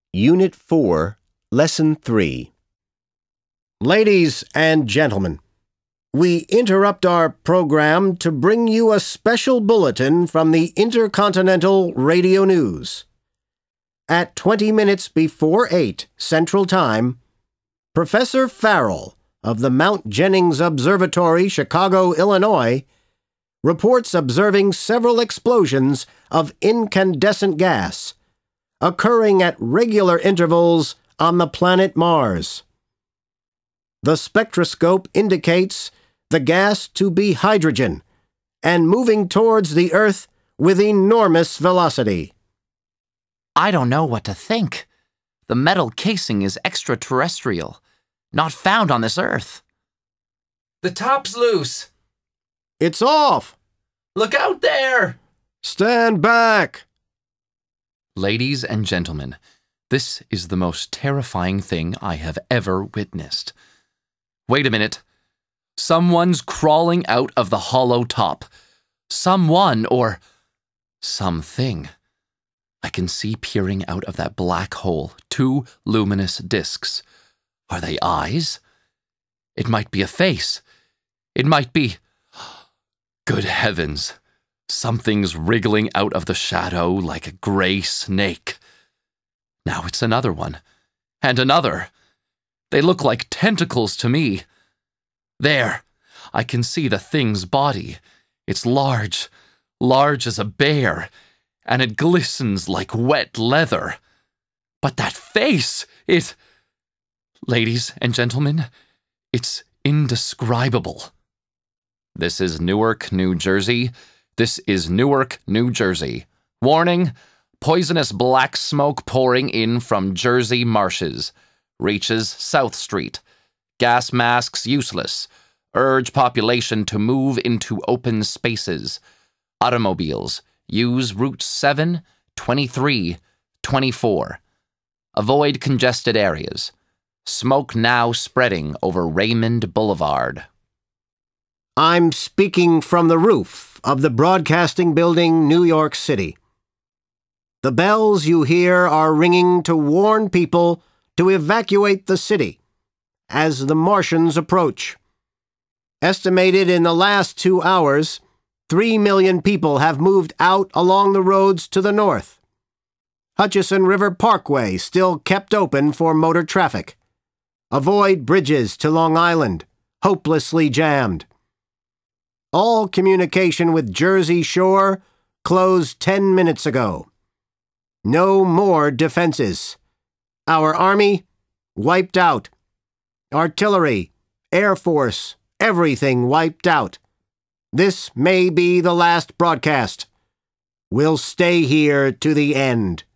Unit 4, Lesson 3. Ladies and gentlemen, we interrupt our program to bring you a special bulletin from the Intercontinental Radio News. At 20 minutes before 8 Central Time, Professor Farrell of the Mount Jennings Observatory, Chicago, Illinois, reports observing several explosions of incandescent gas occurring at regular intervals on the planet Mars. The spectroscope indicates the gas to be hydrogen and moving towards the Earth with enormous velocity. I don't know what to think. The metal casing is extraterrestrial, not found on this Earth. The top's loose. It's off! Look out there! Stand back! Ladies and gentlemen, this is the most terrifying thing I have ever witnessed. Wait a minute. Someone's crawling out of the hollow top. Someone or something. I can see peering out of that black hole 2 luminous discs. Are they eyes? It might be a face. It might be... Good heavens. Something's wriggling out of the shadow like a gray snake. Now it's another one. And another. They look like tentacles to me. There. I can see the thing's body. It's large as a bear, and it glistens like wet leather. But that face, Ladies and gentlemen, it's indescribable. This is Newark, New Jersey. This is Newark, New Jersey. Warning, poisonous black smoke pouring in from Jersey marshes. Reaches South Street. Gas masks useless. Urge population to move into open spaces. Automobiles, use routes 7, 23, 24. Avoid congested areas. Smoke now spreading over Raymond Boulevard. I'm speaking from the roof of the Broadcasting Building, New York City. The bells you hear are ringing to warn people to evacuate the city as the Martians approach. Estimated in the last 2 hours, 3 million people have moved out along the roads to the north. Hutchison River Parkway still kept open for motor traffic. Avoid bridges to Long Island, hopelessly jammed. All communication with Jersey Shore closed 10 minutes ago. No more defenses. Our Army wiped out. Artillery, Air Force, everything wiped out. This may be the last broadcast. We'll stay here to the end.